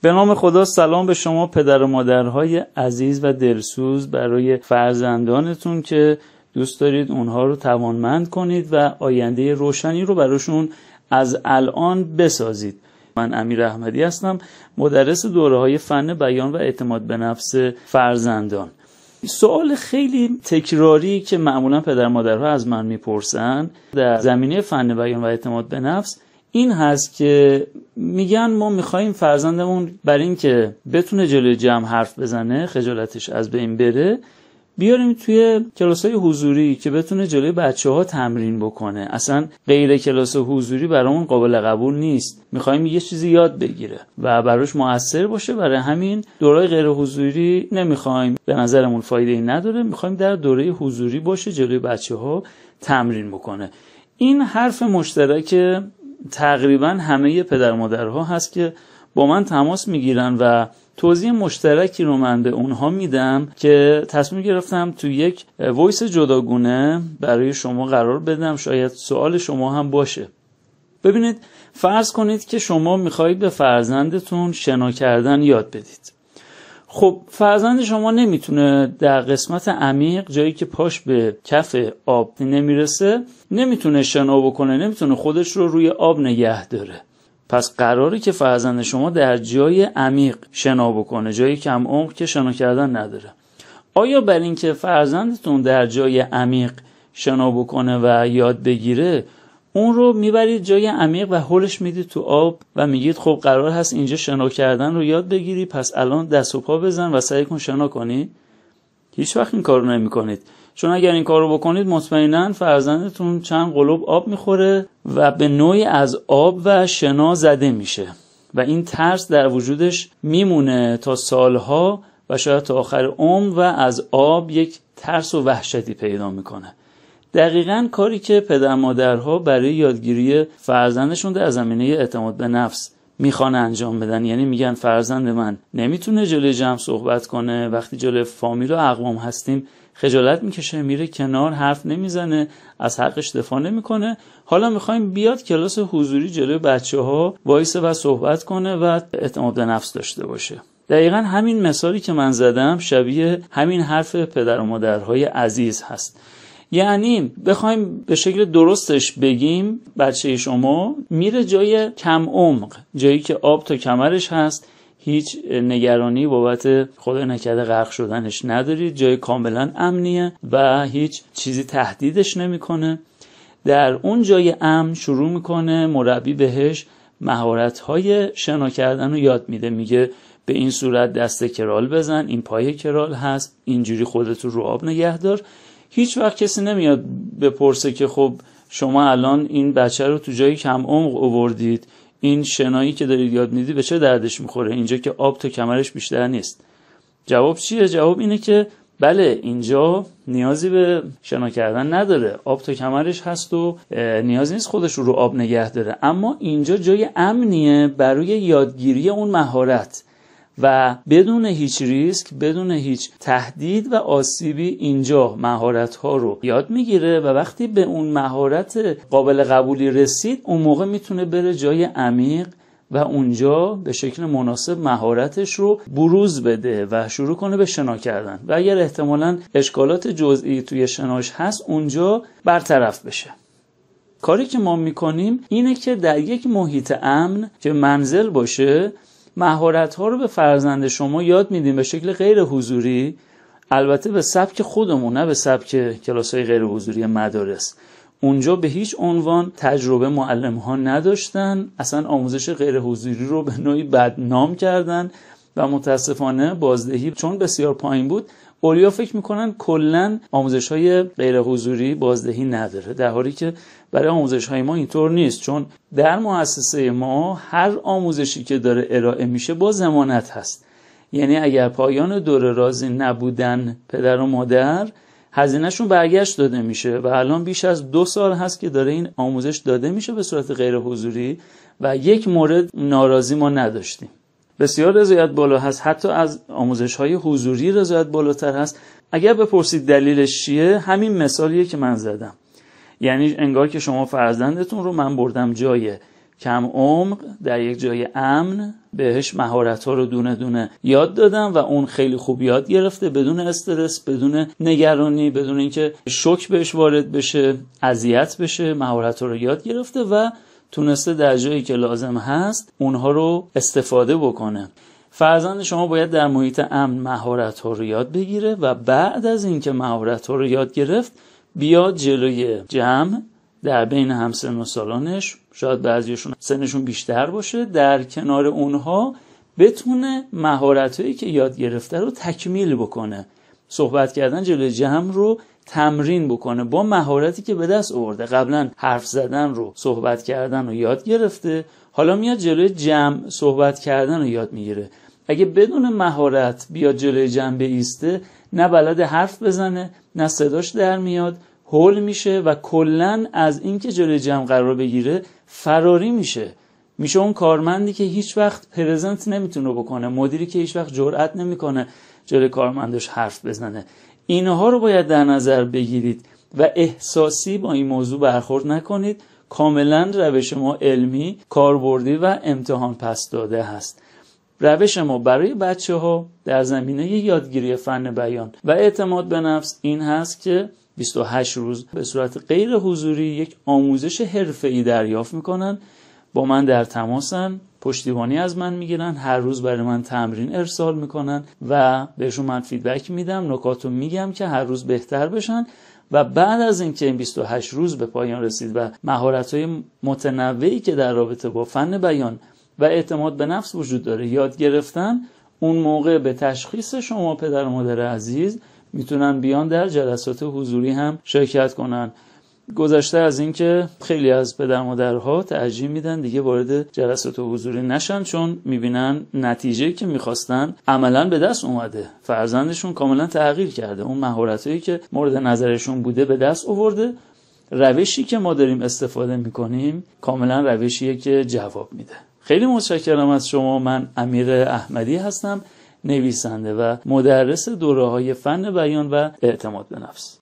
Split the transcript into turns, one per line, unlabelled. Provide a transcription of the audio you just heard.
به نام خدا. سلام به شما پدر و مادرهای عزیز و دلسوز برای فرزندانتون که دوست دارید اونها رو توانمند کنید و آینده روشنی رو براشون از الان بسازید. من امیر احمدی هستم، مدرس دوره‌های فن بیان و اعتماد به نفس فرزندان. سوال خیلی تکراری که معمولا پدر مادرها از من میپرسن در زمینه فن بیان و اعتماد به نفس این هست که میگن ما میخوایم فرزندمون برای این که بتونه جلوی جمع حرف بزنه، خجالتش از بین بره، بیاریم توی کلاس‌های حضوری که بتونه جلوی بچه‌ها تمرین بکنه. اصلا غیر کلاس حضوری برامون قابل قبول نیست. میخوایم یه چیزی یاد بگیره و براش مؤثر باشه. برای همین دوره‌های غیر حضوری نمیخوایم، به نظرمون فایده‌ای نداره. میخوایم در دوره حضوری باشه، جلوی بچه‌ها تمرین بکنه. این حرف مشترک تقریبا همه پدر مادرها هست که با من تماس میگیرن و توضیح مشترکی رو من به اونها میدم که تصمیم گرفتم تو یک وایس جداگونه برای شما قرار بدم. شاید سوال شما هم باشه. ببینید، فرض کنید که شما میخواید به فرزندتون شنا کردن یاد بدید. خب فرزند شما نمیتونه در قسمت عمیق، جایی که پاش به کف آب نمیرسه، نمیتونه شنا بکنه، نمیتونه خودش رو روی آب نگه داره. پس قراره که فرزند شما در جای عمیق شنا بکنه، جایی کم عمق که شنا کردن نداره. آیا بر این که فرزندتون در جای عمیق شنا بکنه و یاد بگیره، اون رو میبرید جای عمیق و هولش میدید تو آب و میگید خب قرار هست اینجا شنا کردن رو یاد بگیری، پس الان دست و پا بزن و سعی کن شنا کنی؟ هیچ وقت این کار رو نمی کنید. چون اگر این کار رو بکنید مطمئناً فرزندتون چند قلوب آب میخوره و به نوعی از آب و شنا زده میشه و این ترس در وجودش میمونه تا سالها و شاید تا آخر عمر و از آب یک ترس و وحشتی پیدا میکنه. دقیقاً کاری که پدر مادرها برای یادگیری فرزندشون در زمینه اعتماد به نفس میخوان انجام بدن. یعنی میگن فرزند من نمیتونه جلوی جمع صحبت کنه، وقتی جلوی فامیل و اقوام هستیم خجالت میکشه، میره کنار، حرف نمیزنه، از حقش دفاع نمیکنه. حالا میخوایم بیاد کلاس حضوری جلوی بچه‌ها وایسه و صحبت کنه و اعتماد به نفس داشته باشه. دقیقاً همین مثالی که من زدم شبیه همین حرف پدر و مادرهای عزیز هست. یعنی بخوایم به شکل درستش بگیم، بچه شما میره جای کم عمق، جایی که آب تا کمرش هست، هیچ نگرانی بابت خدا نکرده غرق شدنش ندارید، جای کاملا امنیه و هیچ چیزی تهدیدش نمیکنه. در اون جای امن شروع میکنه مربی بهش مهارت‌های شنا کردن رو یاد میده. میگه به این صورت دست کرال بزن، این پای کرال هست، اینجوری خودت رو آب نگه دار. هیچ وقت کسی نمیاد بپرسه که خب شما الان این بچه رو تو جایی کم عمق آوردید، این شنایی که دارید یاد میدید به چه دردش میخوره اینجا که آب تا کمرش بیشتر نیست؟ جواب چیه؟ جواب اینه که بله، اینجا نیازی به شنا کردن نداره، آب تا کمرش هست و نیازی نیست خودش رو آب نگه داره، اما اینجا جای امنیه برای یادگیری اون مهارت و بدون هیچ ریسک، بدون هیچ تهدید و آسیبی اینجا مهارت‌ها رو یاد میگیره و وقتی به اون مهارت قابل قبولی رسید، اون موقع میتونه بره جای عمیق و اونجا به شکل مناسب مهارتش رو بروز بده و شروع کنه به شنا کردن و اگر احتمالاً اشکالات جزئی توی شناش هست اونجا برطرف بشه. کاری که ما میکنیم اینه که در یک محیط امن که منزل باشه مهارت‌ها رو به فرزند شما یاد میدیم به شکل غیر حضوری، البته به سبک خودمون، نه به سبک کلاس‌های غیر حضوری مدارس. اونجا به هیچ عنوان تجربه معلم‌ها نداشتن، اصلا آموزش غیر حضوری رو به نوعی بدنام کردن و متاسفانه بازدهی چون بسیار پایین بود، اولیا فکر میکنن کلن آموزش‌های غیر حضوری بازدهی نداره، در حالی که برای آموزش‌های ما اینطور نیست. چون در مؤسسه ما هر آموزشی که داره ارائه میشه با ضمانت هست. یعنی اگر پایان دوره راضی نبودن پدر و مادر، هزینه‌شون برگشت داده میشه و الان بیش از 2 سال هست که داره این آموزش داده میشه به صورت غیر حضوری و یک مورد ناراضی ما نداشتیم. بسیار رضایت بالا هست، حتی از آموزش‌های حضوری رضایت بالاتر هست. اگر بپرسید دلیلش چیه، همین مثالیه که من زدم. یعنی انگار که شما فرزندتون رو من بردم جای کم عمق در یک جای امن بهش مهارت‌ها رو دونه دونه یاد دادم و اون خیلی خوب یاد گرفته، بدون استرس، بدون نگرانی، بدون اینکه شوک بهش وارد بشه، اذیت بشه، مهارت‌ها رو یاد گرفته و تونسته در جایی که لازم هست اونها رو استفاده بکنه. فرزند شما باید در محیط امن مهارت‌ها رو یاد بگیره و بعد از اینکه مهارت‌ها رو یاد گرفت بیاد جلوی جمع در بین همسن و سالانش، شاید بعضیشون سنشون بیشتر باشه، در کنار اونها بتونه مهارت‌هایی که یاد گرفته رو تکمیل بکنه. صحبت کردن جلوی جمع رو تمرین بکنه با مهارتی که به دست آورده. قبلا حرف زدن رو، صحبت کردن رو یاد گرفته، حالا میاد جلوی جمع صحبت کردن رو یاد میگیره. اگه بدون مهارت بیاد جلوی جمع بایسته، نه بلد حرف بزنه، نه صداش در میاد، هول میشه و کلن از اینکه جلوی جمع قرار بگیره فراری میشه اون کارمندی که هیچ وقت پرزنت نمیتونه بکنه، مدیری که هیچ وقت جرئت نمیکنه جلوی کارمندش حرف بزنه. اینها رو باید در نظر بگیرید و احساسی با این موضوع برخورد نکنید. کاملا روش ما علمی، کاربردی و امتحان پس داده هست. روش ما برای بچه‌ها در زمینه یادگیری فن بیان و اعتماد به نفس این هست که 28 روز به صورت غیر حضوری یک آموزش حرفه‌ای دریافت میکنن، با من در تماسن، پشتیبانی از من میگیرن، هر روز برای من تمرین ارسال میکنن و بهشون من فیدبک میدم، نکاتو میگم که هر روز بهتر بشن و بعد از اینکه این 28 روز به پایان رسید و مهارت‌های متنوعی که در رابطه با فن بیان و اعتماد به نفس وجود داره یاد گرفتن، اون موقع به تشخیص شما پدر و مادر عزیز میتونن بیان در جلسات حضوری هم شرکت کنن. گذشته از این که خیلی از پدر مادرها ترجیح میدن دیگه وارد جلسات حضوری نشن، چون میبینن نتیجه‌ای که میخواستن عملاً به دست اومده، فرزندشون کاملا تغییر کرده، اون مهارتایی که مورد نظرشون بوده به دست آورده. روشی که ما داریم استفاده میکنیم کاملا روشیه که جواب میده. خیلی متشکرم از شما. من امیر احمدی هستم، نویسنده و مدرس دوره‌های فن بیان و اعتماد به نفس.